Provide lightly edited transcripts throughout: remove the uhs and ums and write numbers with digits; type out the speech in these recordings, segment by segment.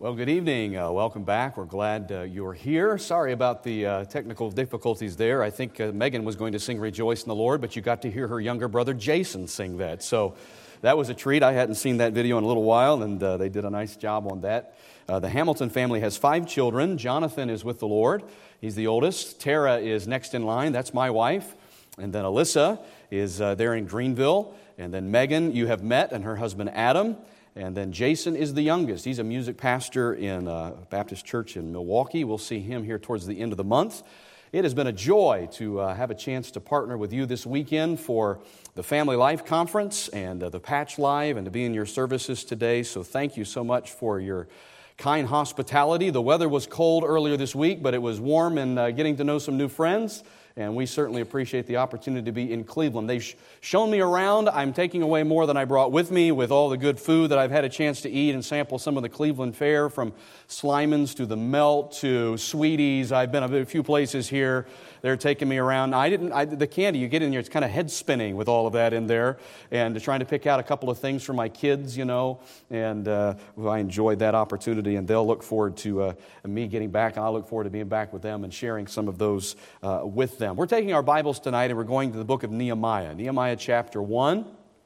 Well, good evening. Welcome back. We're glad you're here. Sorry about the technical difficulties there. I think Megan was going to sing Rejoice in the Lord, but you got to hear her younger brother Jason sing that. So that was a treat. I hadn't seen that video in a little while, and they did a nice job on that. The Hamilton family has 5 children. Jonathan is with the Lord. He's the oldest. Tara is next in line. That's my wife. And then Alyssa is there in Greenville. And then Megan, you have met, and her husband Adam. And then Jason is the youngest. He's a music pastor in a Baptist church in Milwaukee. We'll see him here towards the end of the month. It has been a joy to have a chance to partner with you this weekend for the Family Life Conference and the Patch Live and to be in your services today. So thank you so much for your kind hospitality. The weather was cold earlier this week, but it was warm and getting to know some new friends. And we certainly appreciate the opportunity to be in Cleveland. They've shown me around. I'm taking away more than I brought with me with all the good food that I've had a chance to eat and sample some of the Cleveland fare, from Slyman's to the Melt to Sweeties. I've been a few places here. They're taking me around. The candy you get in here, it's kind of head spinning with all of that in there. And trying to pick out a couple of things for my kids, you know. And I enjoyed that opportunity. And they'll look forward to me getting back. And I look forward to being back with them and sharing some of those with them. We're taking our Bibles tonight and we're going to the book of Nehemiah. Nehemiah chapter 1.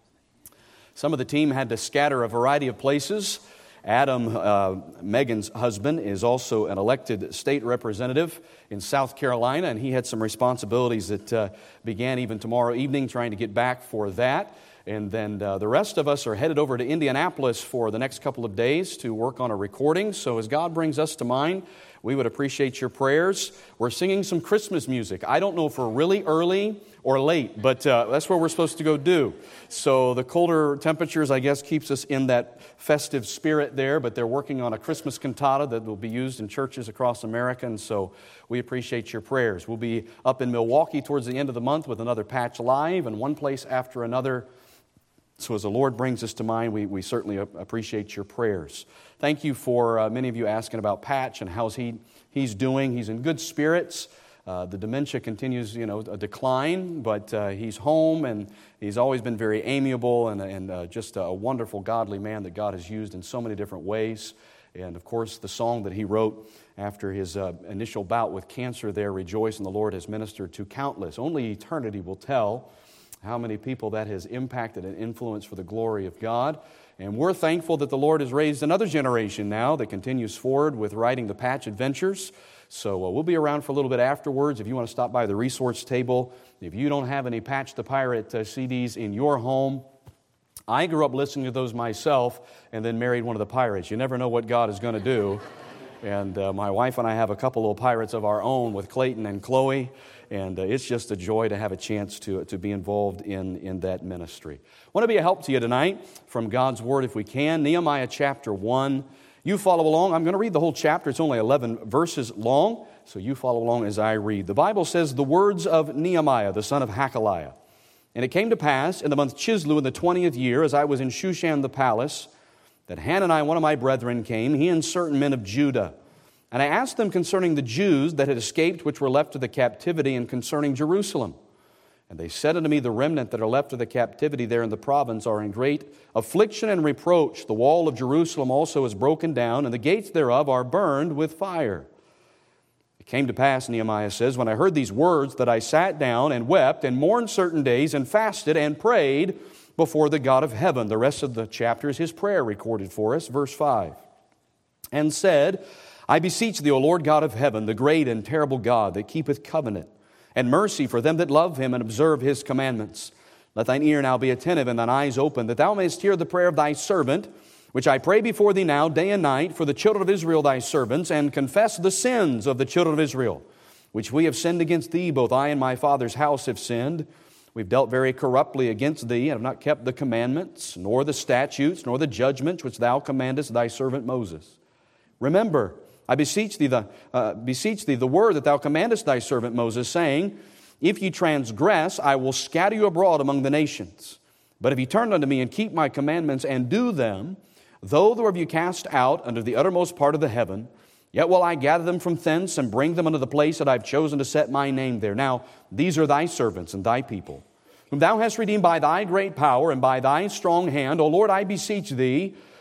Some of the team had to scatter a variety of places. Adam, Megan's husband, is also an elected state representative in South Carolina, and he had some responsibilities that began even tomorrow evening, trying to get back for that. And then the rest of us are headed over to Indianapolis for the next couple of days to work on a recording. So as God brings us to mind, we would appreciate your prayers. We're singing some Christmas music. I don't know if we're really early or late, but that's what we're supposed to go do. So the colder temperatures, I guess, keeps us in that festive spirit there, but they're working on a Christmas cantata that will be used in churches across America, and so we appreciate your prayers. We'll be up in Milwaukee towards the end of the month with another Patch Live, and one place after another. So as the Lord brings us to mind, we certainly appreciate your prayers. Thank you for many of you asking about Patch and how's he's doing. He's in good spirits. The dementia continues, a decline, but he's home, and he's always been very amiable and just a wonderful, godly man that God has used in so many different ways. And, of course, the song that he wrote after his initial bout with cancer there, Rejoice in the Lord, has ministered to countless. Only eternity will tell how many people that has impacted and influenced for the glory of God. And we're thankful that the Lord has raised another generation now that continues forward with writing the Patch Adventures. So we'll be around for a little bit afterwards if you want to stop by the resource table. If you don't have any Patch the Pirate CDs in your home, I grew up listening to those myself and then married one of the pirates. You never know what God is going to do. And my wife and I have a couple of pirates of our own with Clayton and Chloe. And it's just a joy to have a chance to be involved in that ministry. I want to be a help to you tonight from God's Word if we can. Nehemiah chapter 1. You follow along. I'm going to read the whole chapter. It's only 11 verses long, so you follow along as I read. The Bible says, the words of Nehemiah, the son of Hakaliah. And it came to pass in the month Chislew in the 20th year, as I was in Shushan the palace, that Hanani, one of my brethren, came, he and certain men of Judah. And I asked them concerning the Jews that had escaped, which were left to the captivity, and concerning Jerusalem. And they said unto me, the remnant that are left of the captivity there in the province are in great affliction and reproach. The wall of Jerusalem also is broken down, and the gates thereof are burned with fire. It came to pass, Nehemiah says, when I heard these words, that I sat down and wept and mourned certain days and fasted and prayed before the God of heaven. The rest of the chapter is his prayer recorded for us. Verse 5. And said, I beseech thee, O Lord God of heaven, the great and terrible God that keepeth covenant and mercy for them that love him and observe his commandments. Let thine ear now be attentive and thine eyes open, that thou mayest hear the prayer of thy servant, which I pray before thee now day and night for the children of Israel thy servants, and confess the sins of the children of Israel, which we have sinned against thee, both I and my father's house have sinned. We've dealt very corruptly against thee, and have not kept the commandments, nor the statutes, nor the judgments which thou commandest thy servant Moses. Remember, I beseech thee the word that thou commandest thy servant Moses, saying, if ye transgress, I will scatter you abroad among the nations. But if ye turn unto me and keep my commandments and do them, though there be cast out under the uttermost part of the heaven, yet will I gather them from thence and bring them unto the place that I have chosen to set my name there. Now, these are thy servants and thy people, whom thou hast redeemed by thy great power and by thy strong hand. O Lord, I beseech thee,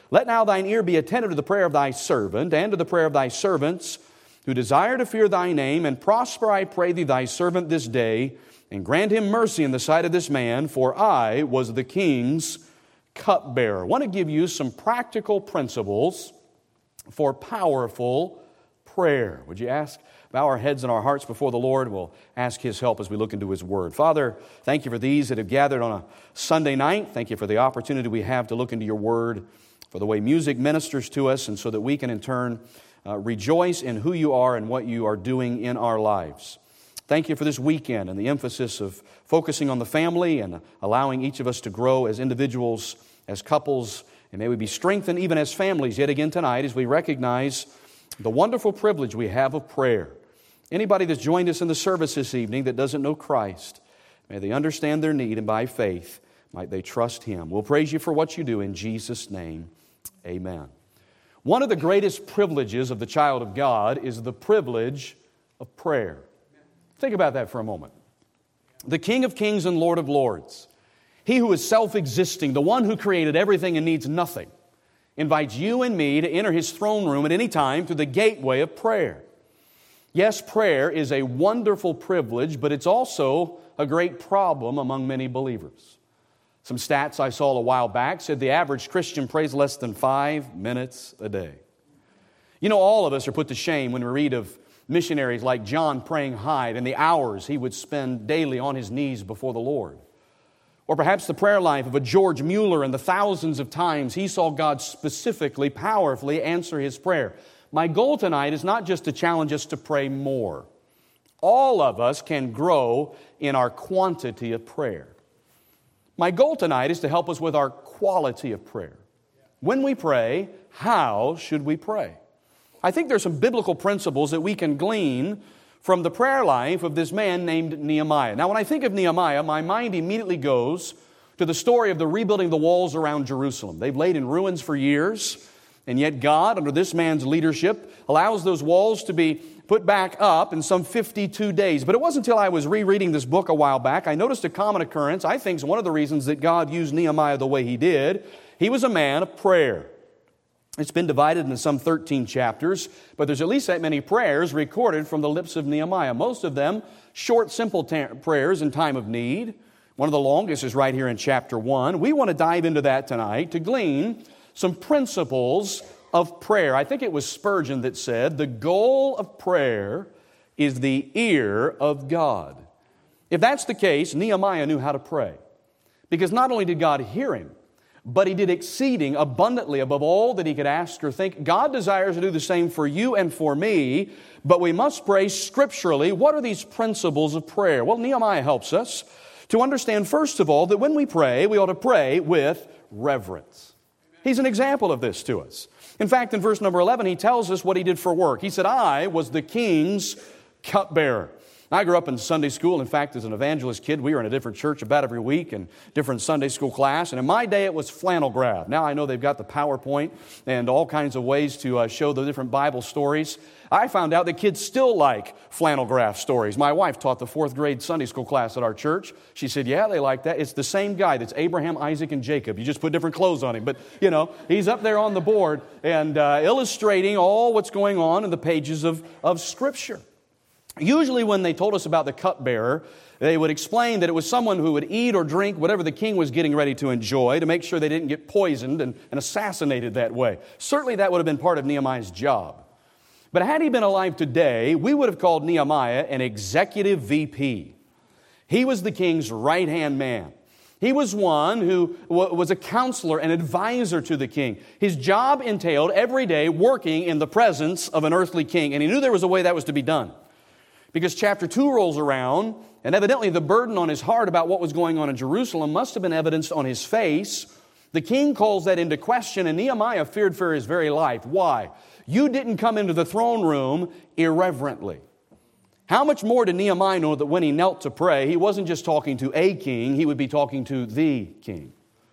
Let now thine ear be attentive to the prayer of thy servant, and to the prayer of thy servants, who desire to fear thy name, and prosper, I pray thee, thy servant this day, and grant him mercy in the sight of this man, for I was the king's cupbearer. I want to give you some practical principles for powerful prayer. Would you bow our heads and our hearts before the Lord? We'll ask His help as we look into His Word. Father, thank you for these that have gathered on a Sunday night. Thank you for the opportunity we have to look into your Word, for the way music ministers to us, and so that we can in turn rejoice in who you are and what you are doing in our lives. Thank you for this weekend and the emphasis of focusing on the family and allowing each of us to grow as individuals, as couples, and may we be strengthened even as families yet again tonight as we recognize the wonderful privilege we have of prayer. Anybody that's joined us in the service this evening that doesn't know Christ, may they understand their need, and by faith might they trust Him. We'll praise you for what you do in Jesus' name. Amen. One of the greatest privileges of the child of God is the privilege of prayer. Think about that for a moment. The King of Kings and Lord of Lords, He who is self-existing, the one who created everything and needs nothing, invites you and me to enter His throne room at any time through the gateway of prayer. Yes, prayer is a wonderful privilege, but it's also a great problem among many believers. Some stats I saw a while back said the average Christian prays less than 5 minutes a day. You know, all of us are put to shame when we read of missionaries like John praying Hyde and the hours he would spend daily on his knees before the Lord. Or perhaps the prayer life of a George Mueller and the thousands of times he saw God specifically, powerfully answer his prayer. My goal tonight is not just to challenge us to pray more. All of us can grow in our quantity of prayer. My goal tonight is to help us with our quality of prayer. When we pray, how should we pray? I think there's some biblical principles that we can glean from the prayer life of this man named Nehemiah. Now, when I think of Nehemiah, my mind immediately goes to the story of the rebuilding the walls around Jerusalem. They've laid in ruins for years, and yet God, under this man's leadership, allows those walls to be put back up in some 52 days. But it wasn't until I was rereading this book a while back, I noticed a common occurrence. I think is one of the reasons that God used Nehemiah the way He did. He was a man of prayer. It's been divided into some 13 chapters, but there's at least that many prayers recorded from the lips of Nehemiah. Most of them short, simple prayers in time of need. One of the longest is right here in chapter 1. We want to dive into that tonight to glean some principles of prayer. I think it was Spurgeon that said, the goal of prayer is the ear of God. If that's the case, Nehemiah knew how to pray. Because not only did God hear him, but He did exceeding abundantly above all that he could ask or think. God desires to do the same for you and for me, but we must pray scripturally. What are these principles of prayer? Well, Nehemiah helps us to understand, first of all, that when we pray, we ought to pray with reverence. He's an example of this to us. In fact, in verse number 11, he tells us what he did for work. He said, I was the king's cupbearer. I grew up in Sunday school. In fact, as an evangelist kid, we were in a different church about every week and different Sunday school class. And in my day, it was flannel graph. Now I know they've got the PowerPoint and all kinds of ways to show the different Bible stories. I found out that kids still like flannel graph stories. My wife taught the 4th grade Sunday school class at our church. She said, yeah, they like that. It's the same guy that's Abraham, Isaac, and Jacob. You just put different clothes on him. But, you know, he's up there on the board and illustrating all what's going on in the pages of Scripture. Usually when they told us about the cupbearer, they would explain that it was someone who would eat or drink whatever the king was getting ready to enjoy to make sure they didn't get poisoned and assassinated that way. Certainly that would have been part of Nehemiah's job. But had he been alive today, we would have called Nehemiah an executive VP. He was the king's right-hand man. He was one who was a counselor and advisor to the king. His job entailed every day working in the presence of an earthly king, and he knew there was a way that was to be done. Because chapter 2 rolls around, and evidently the burden on his heart about what was going on in Jerusalem must have been evidenced on his face. The king calls that into question, and Nehemiah feared for his very life. Why? You didn't come into the throne room irreverently. How much more did Nehemiah know that when he knelt to pray, he wasn't just talking to a king, he would be talking to the king.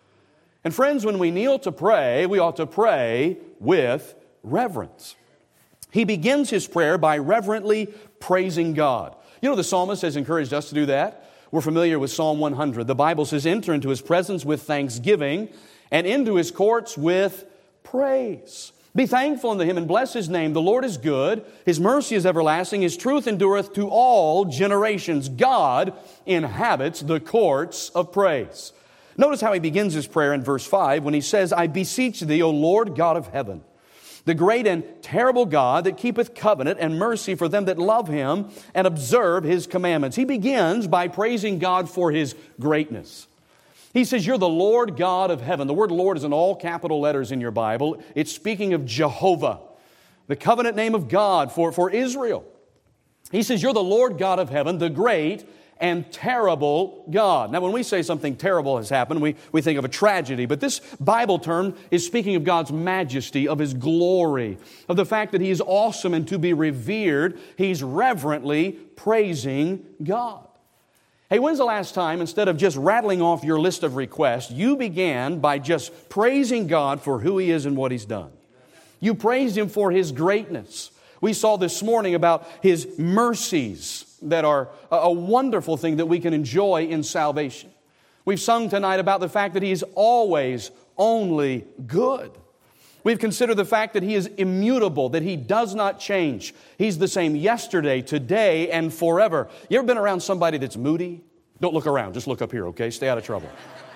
And friends, when we kneel to pray, we ought to pray with reverence. He begins his prayer by reverently praising God. You know, the psalmist has encouraged us to do that. We're familiar with Psalm 100. The Bible says, enter into His presence with thanksgiving and into His courts with praise. Be thankful unto Him and bless His name. The Lord is good. His mercy is everlasting. His truth endureth to all generations. God inhabits the courts of praise. Notice how he begins his prayer in verse 5 when he says, I beseech thee, O Lord God of heaven, the great and terrible God that keepeth covenant and mercy for them that love Him and observe His commandments. He begins by praising God for His greatness. He says, you're the Lord God of heaven. The word Lord is in all capital letters in your Bible. It's speaking of Jehovah, the covenant name of God for Israel. He says, you're the Lord God of heaven, the great and terrible God. Now, when we say something terrible has happened, we think of a tragedy. But this Bible term is speaking of God's majesty, of His glory, of the fact that He is awesome and to be revered. He's reverently praising God. Hey, when's the last time, instead of just rattling off your list of requests, you began by just praising God for who He is and what He's done? You praised Him for His greatness. We saw this morning about His mercies that are a wonderful thing that we can enjoy in salvation. We've sung tonight about the fact that He is always only good. We've considered the fact that He is immutable, that He does not change. He's the same yesterday, today, and forever. You ever been around somebody that's moody? Don't look around, just look up here, okay? Stay out of trouble.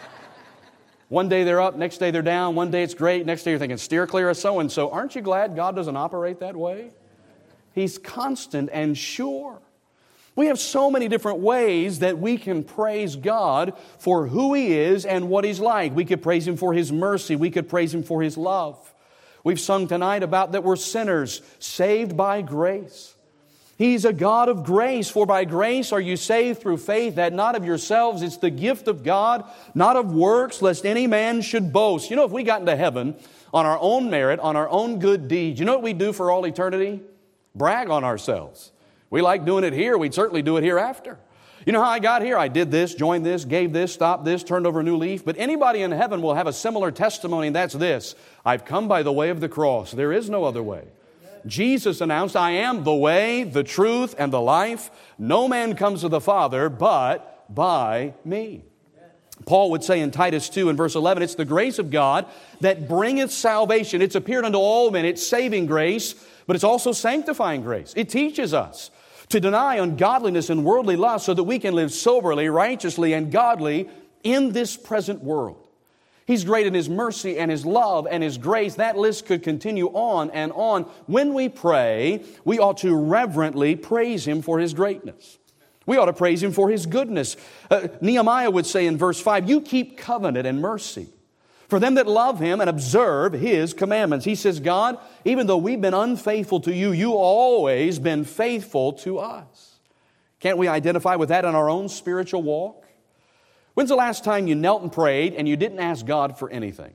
One day they're up, next day they're down, one day it's great, next day you're thinking, steer clear of so-and-so. Aren't you glad God doesn't operate that way? He's constant and sure. We have so many different ways that we can praise God for who He is and what He's like. We could praise Him for His mercy. We could praise Him for His love. We've sung tonight about that we're sinners, saved by grace. He's a God of grace, for by grace are you saved through faith, that not of yourselves, it's the gift of God, not of works, lest any man should boast. You know, if we got into heaven on our own merit, on our own good deeds, you know what we'd do for all eternity? Brag on ourselves. We like doing it here, we'd certainly do it hereafter. You know how I got here? I did this, joined this, gave this, stopped this, turned over a new leaf. But anybody in heaven will have a similar testimony, and that's this: I've come by the way of the cross. There is no other way. Jesus announced, I am the way, the truth, and the life. No man comes to the Father but by me. Paul would say in Titus 2 and verse 11, it's the grace of God that bringeth salvation. It's appeared unto all men. It's saving grace, but it's also sanctifying grace. It teaches us to deny ungodliness and worldly lust so that we can live soberly, righteously, and godly in this present world. He's great in His mercy and His love and His grace. That list could continue on and on. When we pray, we ought to reverently praise Him for His greatness. We ought to praise Him for His goodness. Nehemiah would say in verse 5, you keep covenant and mercy for them that love Him and observe His commandments. He says, God, even though we've been unfaithful to you, you always been faithful to us. Can't we identify with that in our own spiritual walk? When's the last time you knelt and prayed and you didn't ask God for anything?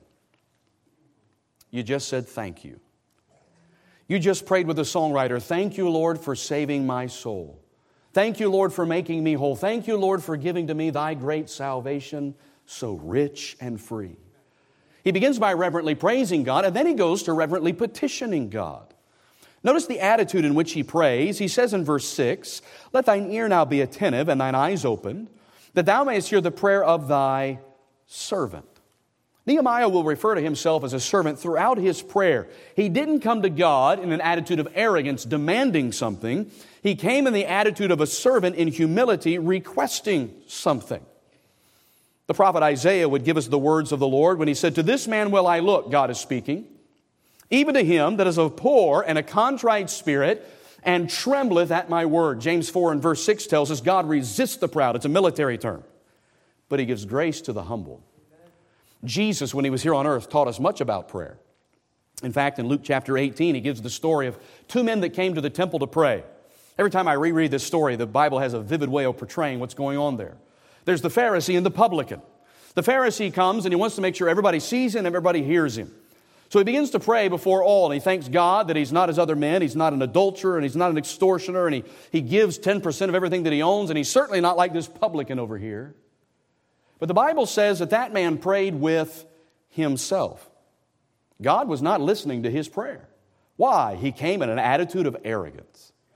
You just said thank you. You just prayed with the songwriter, thank you, Lord, for saving my soul. Thank you, Lord, for making me whole. Thank you, Lord, for giving to me thy great salvation, so rich and free. He begins by reverently praising God, and then he goes to reverently petitioning God. Notice the attitude in which he prays. He says in verse 6, let thine ear now be attentive and thine eyes opened, that thou mayest hear the prayer of thy servant. Nehemiah will refer to himself as a servant throughout his prayer. He didn't come to God in an attitude of arrogance, demanding something. He came in the attitude of a servant in humility, requesting something. The prophet Isaiah would give us the words of the Lord when he said, to this man will I look, God is speaking, even to him that is of poor and a contrite spirit, and trembleth at my word. James 4 and verse 6 tells us God resists the proud. It's a military term. But He gives grace to the humble. Jesus, when He was here on earth, taught us much about prayer. In fact, in Luke chapter 18, He gives the story of two men that came to the temple to pray. Every time I reread this story, the Bible has a vivid way of portraying what's going on there. There's the Pharisee and the publican. The Pharisee comes and he wants to make sure everybody sees him and everybody hears him. So he begins to pray before all, and he thanks God that he's not as other men. He's not an adulterer, and he's not an extortioner, and he gives 10% of everything that he owns, and he's certainly not like this publican over here. But the Bible says that that man prayed with himself. God was not listening to his prayer. Why? He came in an attitude of arrogance.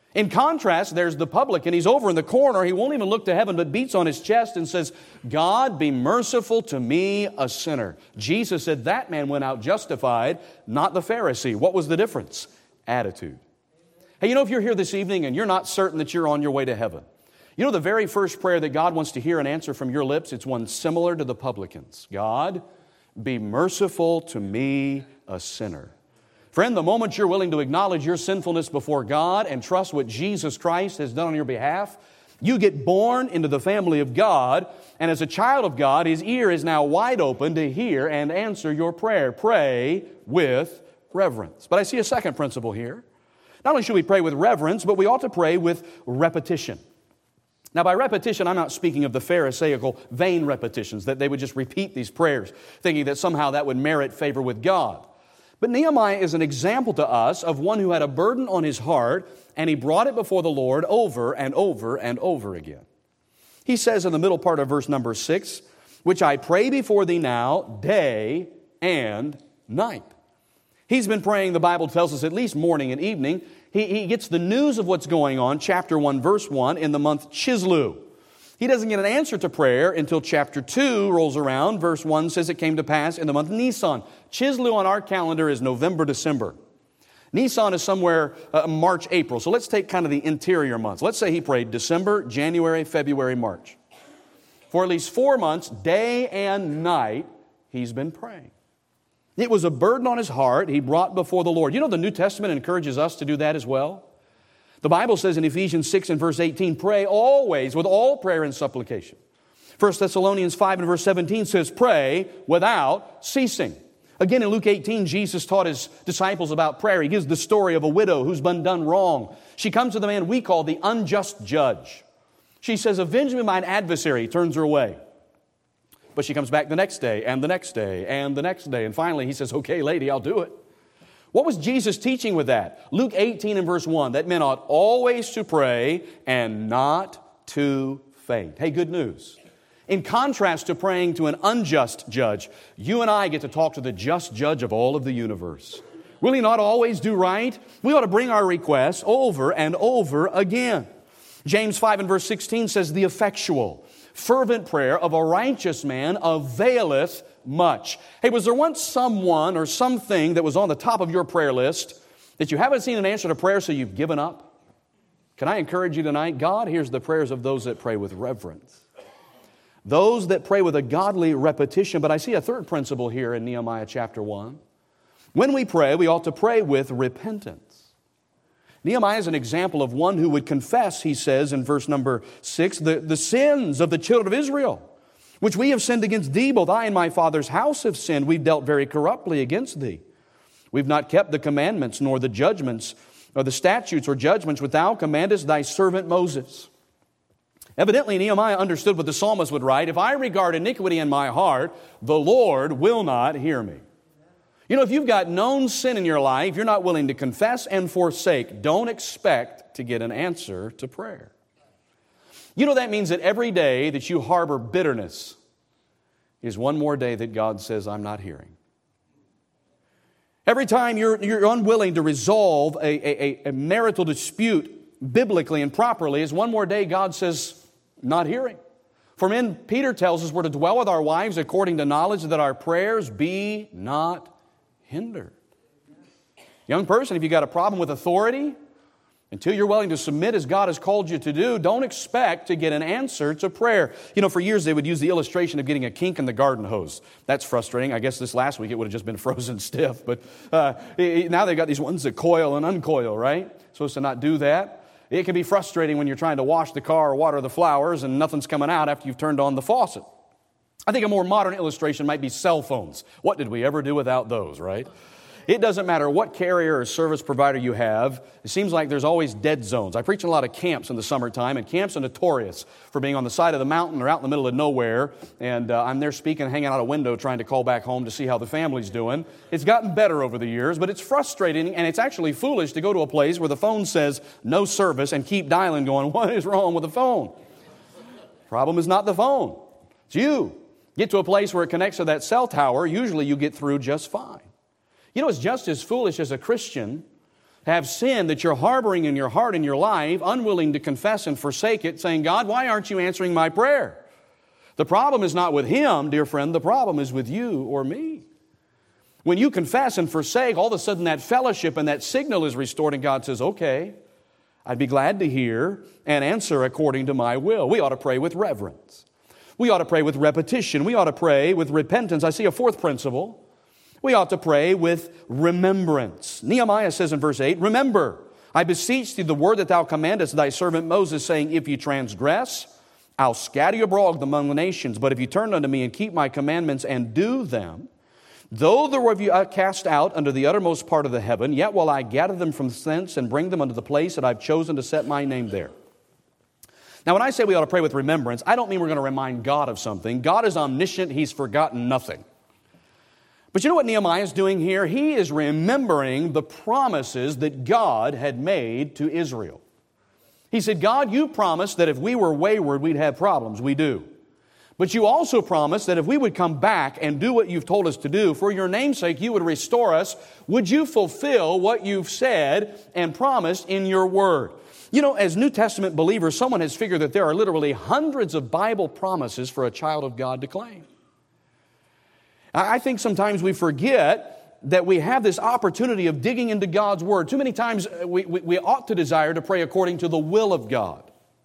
In contrast, there's the publican. He's over in the corner. He won't even look to heaven, but beats on his chest and says, God, be merciful to me, a sinner. Jesus said that man went out justified, not the Pharisee. What was the difference? Attitude. Hey, you know, if you're here this evening and you're not certain that you're on your way to heaven, you know the very first prayer that God wants to hear and answer from your lips, it's one similar to the publican's. God, be merciful to me, a sinner. Friend, the moment you're willing to acknowledge your sinfulness before God and trust what Jesus Christ has done on your behalf, you get born into the family of God, and as a child of God, His ear is now wide open to hear and answer your prayer. Pray with reverence. But I see a second principle here. Not only should we pray with reverence, but we ought to pray with repetition. Now, by repetition, I'm not speaking of the Pharisaical vain repetitions, that they would just repeat these prayers, thinking that somehow that would merit favor with God. But Nehemiah is an example to us of one who had a burden on his heart, and he brought it before the Lord over and over and over again. He says in the middle part of verse number 6, which I pray before thee now, day and night. He's been praying, the Bible tells us, at least morning and evening. He gets the news of what's going on, chapter 1, verse 1, in the month Chislew. He doesn't get an answer to prayer until chapter 2 rolls around. Verse 1 says it came to pass in the month Nisan. Chislew on our calendar is November, December. Nisan is somewhere March, April. So let's take kind of the interior months. Let's say he prayed December, January, February, March. For at least 4 months, day and night, he's been praying. It was a burden on his heart he brought before the Lord. You know, the New Testament encourages us to do that as well. The Bible says in Ephesians 6 and verse 18, pray always with all prayer and supplication. 1 Thessalonians 5 and verse 17 says, pray without ceasing. Again, in Luke 18, Jesus taught His disciples about prayer. He gives the story of a widow who's been done wrong. She comes to the man we call the unjust judge. She says, avenge me mine adversary. He turns her away. But she comes back the next day and the next day and the next day. And finally he says, okay, lady, I'll do it. What was Jesus teaching with that? Luke 18 and verse 1, that men ought always to pray and not to faint. Hey, good news. In contrast to praying to an unjust judge, you and I get to talk to the just judge of all of the universe. Will He not always do right? We ought to bring our requests over and over again. James 5 and verse 16 says, the effectual, fervent prayer of a righteous man availeth much. Hey, was there once someone or something that was on the top of your prayer list that you haven't seen an answer to prayer, so you've given up? Can I encourage you tonight? God hears the prayers of those that pray with reverence. Those that pray with a godly repetition. But I see a third principle here in Nehemiah chapter 1. When we pray, we ought to pray with repentance. Nehemiah is an example of one who would confess, he says in verse number 6, the sins of the children of Israel, which we have sinned against thee, both I and my father's house have sinned. We've dealt very corruptly against thee. We've not kept the commandments, nor the judgments, or the statutes or judgments which thou commandest thy servant Moses. Evidently, Nehemiah understood what the psalmist would write, if I regard iniquity in my heart, the Lord will not hear me. You know, if you've got known sin in your life, you're not willing to confess and forsake, don't expect to get an answer to prayer. You know, that means that every day that you harbor bitterness is one more day that God says, I'm not hearing. Every time you're unwilling to resolve a marital dispute biblically and properly is one more day God says, not hearing. For men, Peter tells us we're to dwell with our wives according to knowledge, that our prayers be not hindered. Young person, if you got a problem with authority, until you're willing to submit as God has called you to do, don't expect to get an answer to prayer. You know, for years they would use the illustration of getting a kink in the garden hose. That's frustrating. I guess this last week it would have just been frozen stiff. But now they've got these ones that coil and uncoil, right? Supposed to not do that. It can be frustrating when you're trying to wash the car or water the flowers and nothing's coming out after you've turned on the faucet. I think a more modern illustration might be cell phones. What did we ever do without those, right? It doesn't matter what carrier or service provider you have. It seems like there's always dead zones. I preach in a lot of camps in the summertime, and camps are notorious for being on the side of the mountain or out in the middle of nowhere. And I'm there speaking, hanging out a window, trying to call back home to see how the family's doing. It's gotten better over the years, but it's frustrating, and it's actually foolish to go to a place where the phone says no service and keep dialing going, what is wrong with the phone? Problem is not the phone. It's you. Get to a place where it connects to that cell tower, usually you get through just fine. You know, it's just as foolish as a Christian have sin that you're harboring in your heart and your life, unwilling to confess and forsake it, saying, God, why aren't you answering my prayer? The problem is not with him, dear friend. The problem is with you or me. When you confess and forsake, all of a sudden that fellowship and that signal is restored, and God says, okay, I'd be glad to hear and answer according to my will. We ought to pray with reverence. We ought to pray with repetition. We ought to pray with repentance. I see a fourth principle. We ought to pray with remembrance. Nehemiah says in verse 8, remember, I beseech thee the word that thou commandest thy servant Moses, saying, if you transgress, I'll scatter you abroad among the nations. But if you turn unto me and keep my commandments and do them, though there were you cast out unto the uttermost part of the heaven, yet will I gather them from thence and bring them unto the place that I've chosen to set my name there. Now, when I say we ought to pray with remembrance, I don't mean we're going to remind God of something. God is omniscient. He's forgotten nothing. But you know what Nehemiah is doing here? He is remembering the promises that God had made to Israel. He said, God, you promised that if we were wayward, we'd have problems. We do. But you also promised that if we would come back and do what you've told us to do, for your name's sake, you would restore us. Would you fulfill what you've said and promised in your word? You know, as New Testament believers, someone has figured that there are literally hundreds of Bible promises for a child of God to claim. I think sometimes we forget that we have this opportunity of digging into God's Word. Too many times we ought to desire to pray according to the will of God.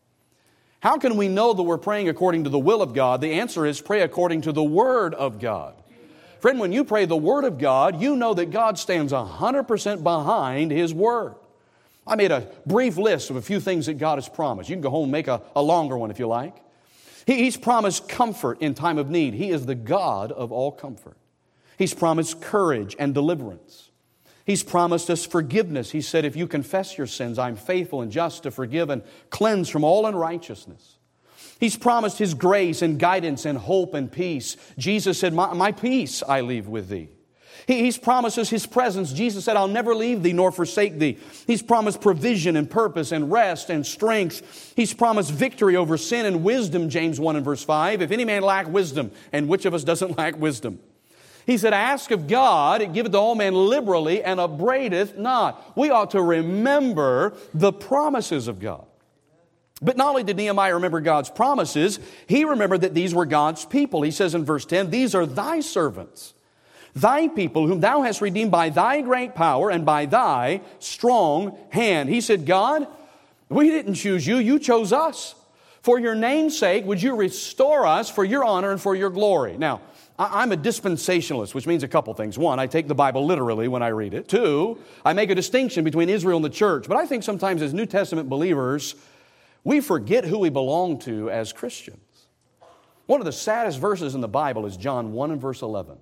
How can we know that we're praying according to the will of God? The answer is pray according to the Word of God. Friend, when you pray the Word of God, you know that God stands 100% behind His Word. I made a brief list of a few things that God has promised. You can go home and make a longer one if you like. He's promised comfort in time of need. He is the God of all comfort. He's promised courage and deliverance. He's promised us forgiveness. He said, if you confess your sins, I'm faithful and just to forgive and cleanse from all unrighteousness. He's promised His grace and guidance and hope and peace. Jesus said, my peace I leave with thee. He's promised us His presence. Jesus said, I'll never leave thee nor forsake thee. He's promised provision and purpose and rest and strength. He's promised victory over sin and wisdom, James 1 and verse 5. If any man lack wisdom, and which of us doesn't lack wisdom? He said, ask of God, it giveth to all men liberally, and upbraideth not. We ought to remember the promises of God. But not only did Nehemiah remember God's promises, he remembered that these were God's people. He says in verse 10, these are thy servants, thy people, whom thou hast redeemed by thy great power and by thy strong hand. He said, God, we didn't choose you, you chose us. For your name's sake, would you restore us for your honor and for your glory? Now, I'm a dispensationalist, which means a couple things. One, I take the Bible literally when I read it. Two, I make a distinction between Israel and the church. But I think sometimes as New Testament believers, we forget who we belong to as Christians. One of the saddest verses in the Bible is John 1 and verse 11.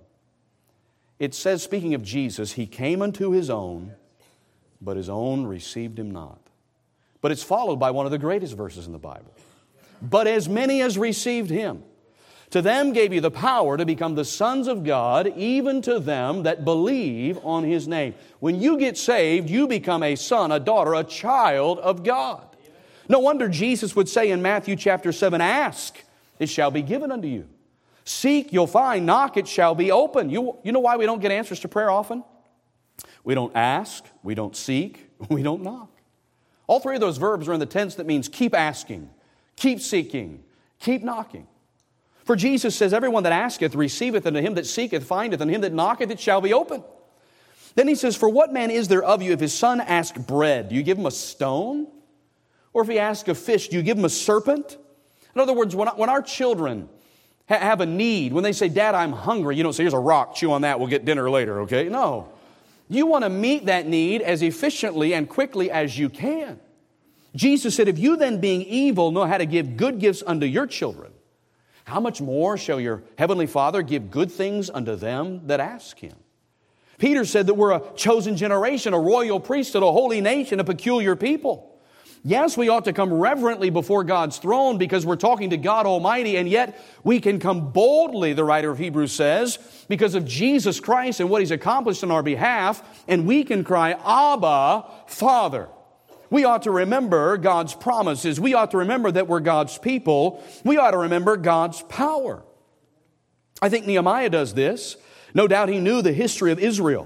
It says, speaking of Jesus, He came unto His own, but His own received Him not. But it's followed by one of the greatest verses in the Bible. But as many as received Him, to them gave He the power to become the sons of God, even to them that believe on His name. When you get saved, you become a son, a daughter, a child of God. No wonder Jesus would say in Matthew chapter 7, ask, it shall be given unto you. Seek, you'll find. Knock, it shall be open. You know why we don't get answers to prayer often? We don't ask, we don't seek, we don't knock. All three of those verbs are in the tense that means keep asking, keep seeking, keep knocking. For Jesus says, everyone that asketh receiveth, and to him that seeketh findeth, and him that knocketh it shall be open. Then He says, for what man is there of you if his son ask bread? Do you give him a stone? Or if he asks a fish, do you give him a serpent? In other words, when our children have a need, when they say, Dad, I'm hungry, you don't say, here's a rock, chew on that, we'll get dinner later, okay? No. You want to meet that need as efficiently and quickly as you can. Jesus said, if you then being evil know how to give good gifts unto your children, how much more shall your heavenly Father give good things unto them that ask Him? Peter said that we're a chosen generation, a royal priesthood, a holy nation, a peculiar people. Yes, we ought to come reverently before God's throne because we're talking to God Almighty, and yet we can come boldly, the writer of Hebrews says, because of Jesus Christ and what He's accomplished on our behalf, and we can cry, Abba, Father. We ought to remember God's promises. We ought to remember that we're God's people. We ought to remember God's power. I think Nehemiah does this. No doubt he knew the history of Israel.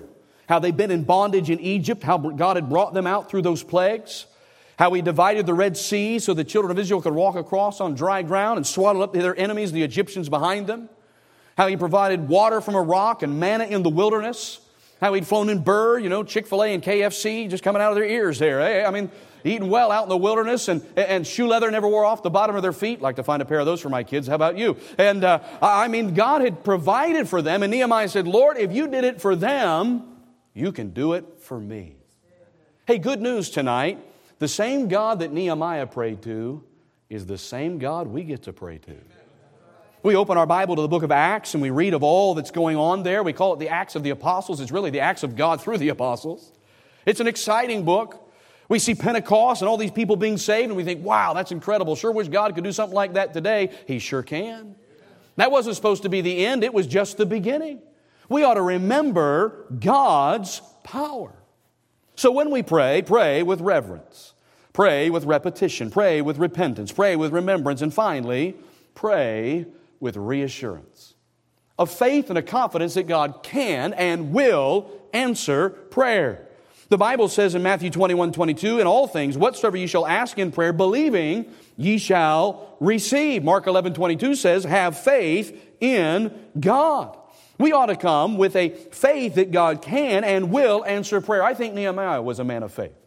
how they'd been in bondage in Egypt, how God had brought them out through those plagues, how He divided the Red Sea so the children of Israel could walk across on dry ground and swallowed up their enemies, the Egyptians behind them, how He provided water from a rock and manna in the wilderness, how He'd flown in Burr, Chick-fil-A and KFC just coming out of their ears there. Eating well out in the wilderness, and shoe leather never wore off the bottom of their feet. Like to find a pair of those for my kids. How about you? And God had provided for them, and Nehemiah said, Lord, if you did it for them, you can do it for me. Hey, good news tonight. The same God that Nehemiah prayed to is the same God we get to pray to. We open our Bible to the book of Acts and we read of all that's going on there. We call it the Acts of the Apostles. It's really the Acts of God through the Apostles. It's an exciting book. We see Pentecost and all these people being saved and we think, wow, that's incredible. Sure wish God could do something like that today. He sure can. That wasn't supposed to be the end. It was just the beginning. We ought to remember God's power. So when we pray, pray with reverence. Pray with repetition. Pray with repentance. Pray with remembrance. And finally, pray with reassurance. A faith and a confidence that God can and will answer prayer. The Bible says in Matthew 21:22, in all things, whatsoever ye shall ask in prayer, believing, ye shall receive. Mark 11:22 says, have faith in God. We ought to come with a faith that God can and will answer prayer. I think Nehemiah was a man of faith.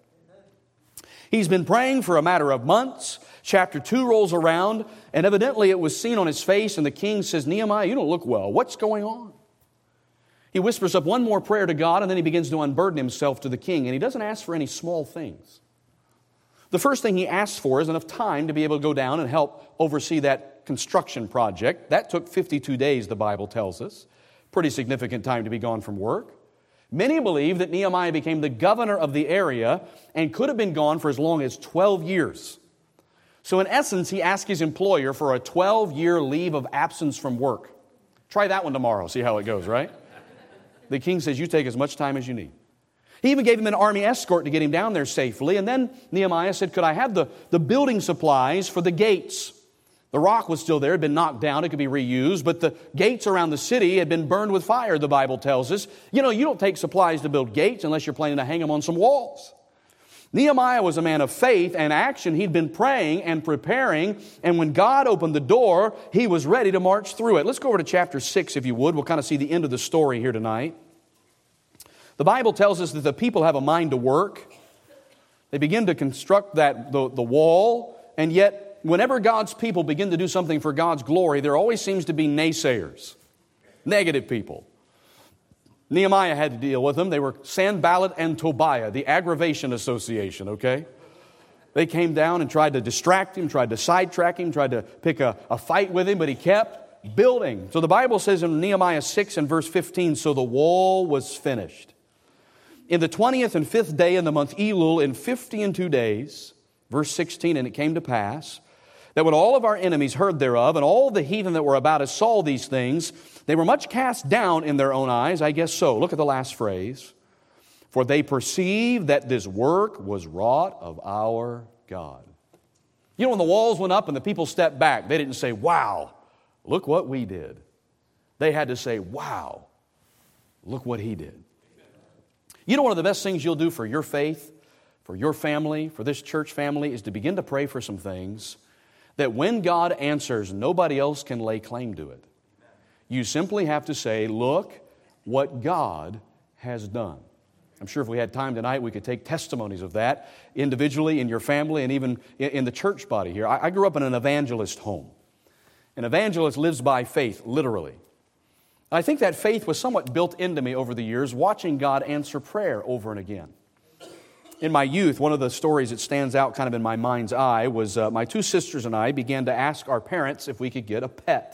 He's been praying for a matter of months. Chapter 2 rolls around, and evidently it was seen on his face, and the king says, Nehemiah, you don't look well. What's going on? He whispers up one more prayer to God, and then he begins to unburden himself to the king, and he doesn't ask for any small things. The first thing he asks for is enough time to be able to go down and help oversee that construction project. That took 52 days, the Bible tells us. Pretty significant time to be gone from work. Many believe that Nehemiah became the governor of the area and could have been gone for as long as 12 years. So in essence, he asked his employer for a 12-year leave of absence from work. Try that one tomorrow, see how it goes, right? The king says, you take as much time as you need. He even gave him an army escort to get him down there safely. And then Nehemiah said, could I have the building supplies for the gates? The rock was still there, it had been knocked down, it could be reused, but the gates around the city had been burned with fire, the Bible tells us. You don't take supplies to build gates unless you're planning to hang them on some walls. Nehemiah was a man of faith and action. He'd been praying and preparing, and when God opened the door, he was ready to march through it. Let's go over to chapter 6, if you would. We'll kind of see the end of the story here tonight. The Bible tells us that the people have a mind to work. They begin to construct the wall, and yet whenever God's people begin to do something for God's glory, there always seems to be naysayers, negative people. Nehemiah had to deal with them. They were Sanballat and Tobiah, the aggravation association, okay? They came down and tried to distract him, tried to sidetrack him, tried to pick a fight with him, but he kept building. So the Bible says in Nehemiah 6 and verse 15, so the wall was finished. In the 20th and 5th day in the month Elul, in 52 days, verse 16, and it came to pass that when all of our enemies heard thereof, and all the heathen that were about us saw these things, they were much cast down in their own eyes. I guess so. Look at the last phrase. For they perceived that this work was wrought of our God. When the walls went up and the people stepped back, they didn't say, wow, look what we did. They had to say, wow, look what he did. One of the best things you'll do for your faith, for your family, for this church family, is to begin to pray for some things that when God answers, nobody else can lay claim to it. You simply have to say, look what God has done. I'm sure if we had time tonight, we could take testimonies of that individually, in your family, and even in the church body here. I grew up in an evangelist home. An evangelist lives by faith, literally. I think that faith was somewhat built into me over the years, watching God answer prayer over and again. In my youth, one of the stories that stands out kind of in my mind's eye was my two sisters and I began to ask our parents if we could get a pet.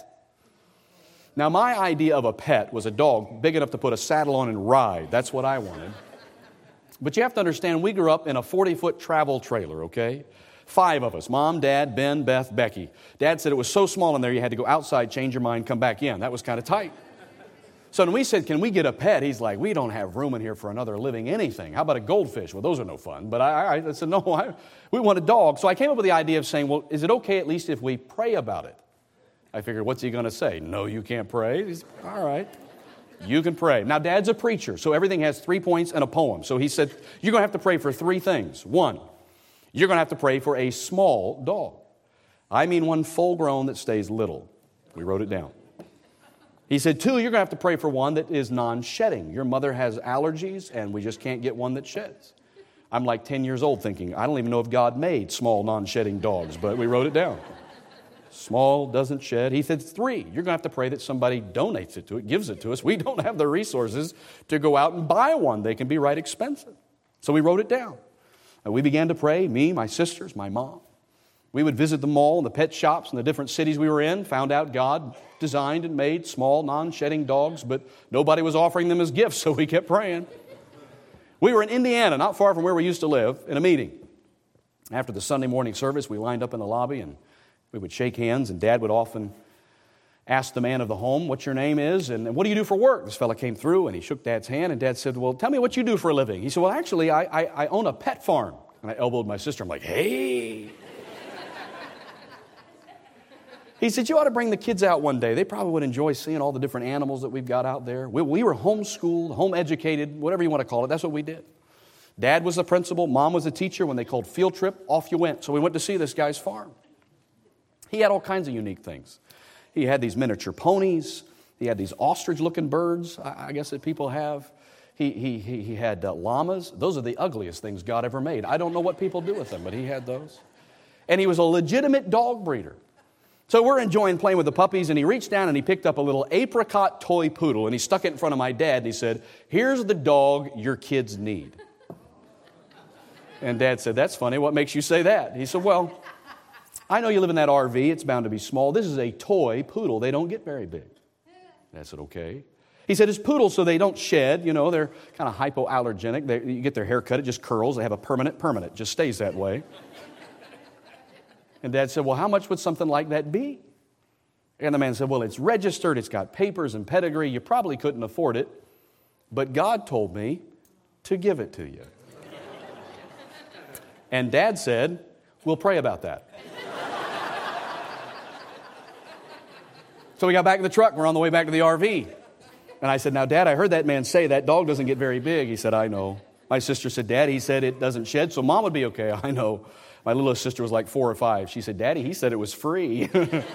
Now, my idea of a pet was a dog big enough to put a saddle on and ride. That's what I wanted. But you have to understand, we grew up in a 40-foot travel trailer, okay? 5 of us, Mom, Dad, Ben, Beth, Becky. Dad said it was so small in there you had to go outside, change your mind, come back in. That was kind of tight. So when we said, can we get a pet? He's like, we don't have room in here for another living anything. How about a goldfish? Well, those are no fun. But I said, no, we want a dog. So I came up with the idea of saying, well, is it okay at least if we pray about it? I figured, what's he going to say? No, you can't pray. He's, all right. You can pray. Now, Dad's a preacher, so everything has 3 points and a poem. So he said, you're going to have to pray for 3 things. 1, you're going to have to pray for a small dog. I mean one full-grown that stays little. We wrote it down. He said, 2, you're going to have to pray for one that is non-shedding. Your mother has allergies, and we just can't get one that sheds. I'm like 10 years old thinking, I don't even know if God made small, non-shedding dogs, but we wrote it down. Small, doesn't shed. He said, 3, you're going to have to pray that somebody donates it to it, gives it to us. We don't have the resources to go out and buy one. They can be right expensive. So we wrote it down. And we began to pray, me, my sisters, my mom. We would visit the mall and the pet shops in the different cities we were in, found out God designed and made small, non-shedding dogs, but nobody was offering them as gifts, so we kept praying. We were in Indiana, not far from where we used to live, in a meeting. After the Sunday morning service, we lined up in the lobby and we would shake hands, and Dad would often ask the man of the home what your name is and what do you do for work. This fella came through and he shook Dad's hand, and Dad said, well, tell me what you do for a living. He said, well, actually, I own a pet farm. And I elbowed my sister. I'm like, hey. He said, you ought to bring the kids out one day. They probably would enjoy seeing all the different animals that we've got out there. We were homeschooled, home educated, whatever you want to call it. That's what we did. Dad was the principal. Mom was the teacher. When they called field trip, off you went. So we went to see this guy's farm. He had all kinds of unique things. He had these miniature ponies. He had these ostrich-looking birds, I guess that people have. He had llamas. Those are the ugliest things God ever made. I don't know what people do with them, but he had those. And he was a legitimate dog breeder. So we're enjoying playing with the puppies, and he reached down and he picked up a little apricot toy poodle, and he stuck it in front of my dad, and he said, here's the dog your kids need. And Dad said, that's funny. What makes you say that? He said, well, I know you live in that RV. It's bound to be small. This is a toy poodle. They don't get very big. And I said, okay. He said, it's poodles so they don't shed. You know, they're kind of hypoallergenic. You get their hair cut, it just curls. They have a permanent. Just stays that way. And Dad said, well, how much would something like that be? And the man said, well, it's registered. It's got papers and pedigree. You probably couldn't afford it. But God told me to give it to you. And Dad said, we'll pray about that. So we got back in the truck. We're on the way back to the RV. And I said, now, Dad, I heard that man say that dog doesn't get very big. He said, I know. My sister said, Dad, he said it doesn't shed, so Mom would be okay. I know. My littlest sister was like 4 or 5. She said, Daddy, he said it was free.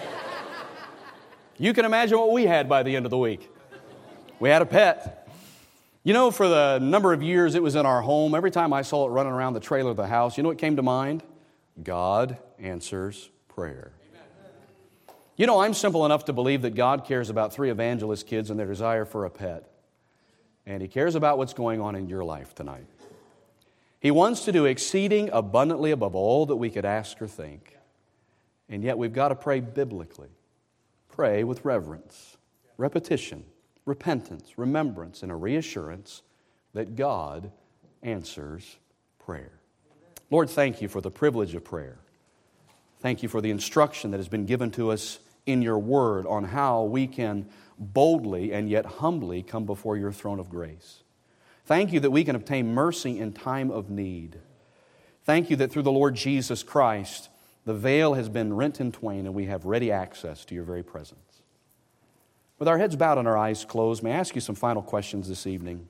You can imagine what we had by the end of the week. We had a pet. You know, for the number of years it was in our home, every time I saw it running around the trailer of the house, you know what came to mind? God answers prayer. You know, I'm simple enough to believe that God cares about 3 evangelist kids and their desire for a pet. And He cares about what's going on in your life tonight. He wants to do exceeding abundantly above all that we could ask or think. And yet we've got to pray biblically. Pray with reverence, repetition, repentance, remembrance, and a reassurance that God answers prayer. Lord, thank You for the privilege of prayer. Thank You for the instruction that has been given to us in Your Word on how we can boldly and yet humbly come before Your throne of grace. Thank You that we can obtain mercy in time of need. Thank You that through the Lord Jesus Christ, the veil has been rent in twain and we have ready access to Your very presence. With our heads bowed and our eyes closed, may I ask you some final questions this evening?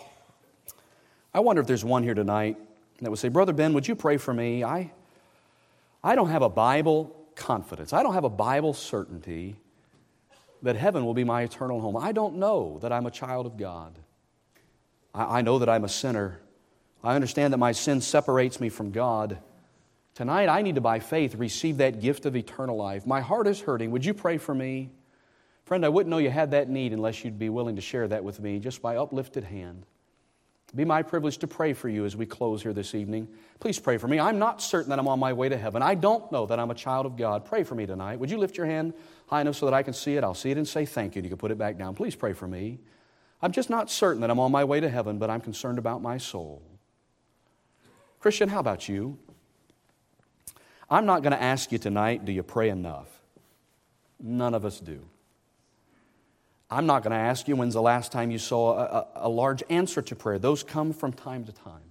I wonder if there's one here tonight that would say, Brother Ben, would you pray for me? I don't have a Bible confidence. I don't have a Bible certainty that heaven will be my eternal home. I don't know that I'm a child of God. I know that I'm a sinner. I understand that my sin separates me from God. Tonight, I need to, by faith, receive that gift of eternal life. My heart is hurting. Would you pray for me? Friend, I wouldn't know you had that need unless you'd be willing to share that with me just by uplifted hand. It'd be my privilege to pray for you as we close here this evening. Please pray for me. I'm not certain that I'm on my way to heaven. I don't know that I'm a child of God. Pray for me tonight. Would you lift your hand high enough so that I can see it? I'll see it and say thank you. You can put it back down. Please pray for me. I'm just not certain that I'm on my way to heaven, but I'm concerned about my soul. Christian, how about you? I'm not going to ask you tonight, do you pray enough? None of us do. I'm not going to ask you when's the last time you saw a large answer to prayer. Those come from time to time.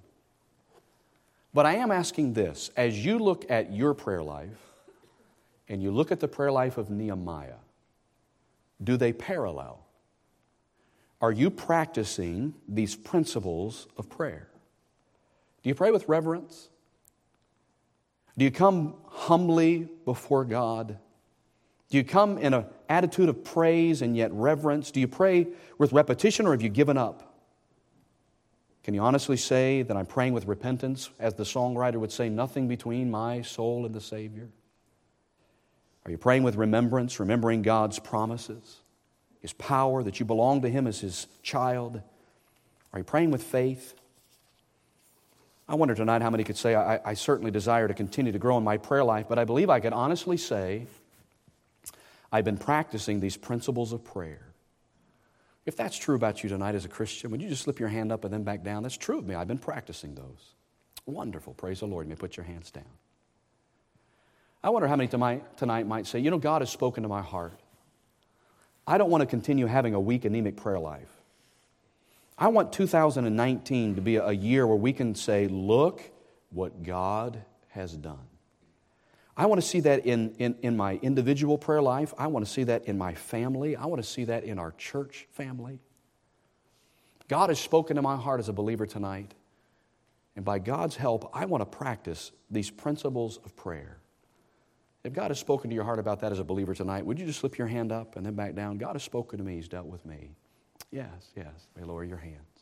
But I am asking this. As you look at your prayer life and you look at the prayer life of Nehemiah, do they parallel? are you practicing these principles of prayer? Do you pray with reverence? Do you come humbly before God? Do you come in an attitude of praise and yet reverence? Do you pray with repetition, or have you given up? Can you honestly say that I'm praying with repentance, as the songwriter would say, nothing between my soul and the Savior? Are you praying with remembrance, remembering God's promises, His power, that you belong to Him as His child? Are you praying with faith? I wonder tonight how many could say, I certainly desire to continue to grow in my prayer life, but I believe I could honestly say I've been practicing these principles of prayer. If that's true about you tonight as a Christian, would you just slip your hand up and then back down? That's true of me. I've been practicing those. Wonderful. Praise the Lord. You may put your hands down. I wonder how many tonight might say, God has spoken to my heart. I don't want to continue having a weak, anemic prayer life. I want 2019 to be a year where we can say, look what God has done. I want to see that in my individual prayer life. I want to see that in my family. I want to see that in our church family. God has spoken to my heart as a believer tonight. And by God's help, I want to practice these principles of prayer. If God has spoken to your heart about that as a believer tonight, would you just slip your hand up and then back down? God has spoken to me. He's dealt with me. Yes. May lower your hands.